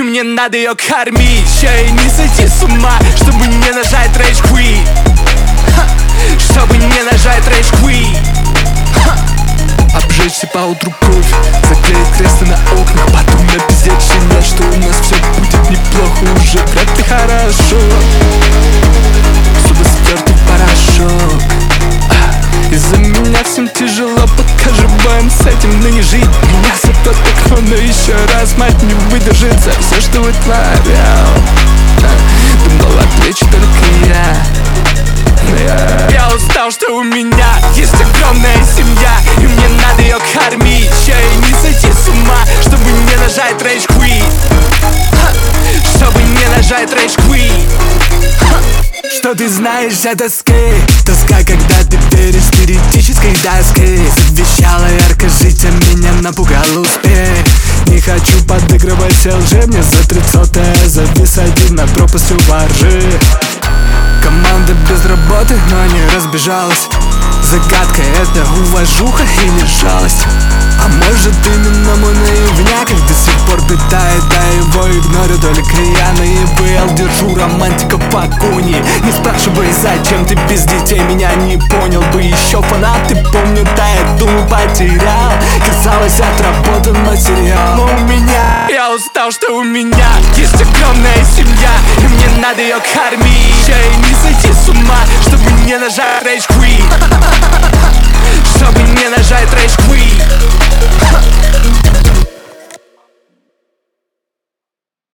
мне надо ее кормить. Еще и не сойти с ума, чтобы не нажать Rage Quit, чтобы не нажать Rage Quit. Обжечься поутру кровь, заклеить кресты на окнах, потом напиздеть жене, что у нас все будет неплохо, уже вряд ли хорошо. Зубы стерты в порошок. Из-за меня всем тяжело, пока живем с этим, но не жить. Меня сотот окно, но еще раз мать не выдержит за все, что вытворял. Думал, отвечу только я устал, что у меня есть огромная семья, и мне надо ее кормить. Еще и не сойти с ума, чтобы не нажать Rage Quit, чтобы не нажать Rage Quit. Что ты знаешь о тоске? Тоска, когда ты перед спиритической доской. Завещала ярко жить, а меня напугал успех. Не хочу подыгрывать лже, мне за 30-е завис один над пропастью воржи. Команда без работы, но не разбежалась. Загадка — это уважуха или жалость? А может именно мой наивняк их до сих пор питает, а его игнорю только я наебал. Держу романтика в погоне. Не спрашивай, зачем ты без детей, меня не понял бы еще фанаты. Помню, да, я думаю, потерял. Казалось, отработан материал. Но у меня, я устал, что у меня есть огромная семья, и мне надо ее кормить.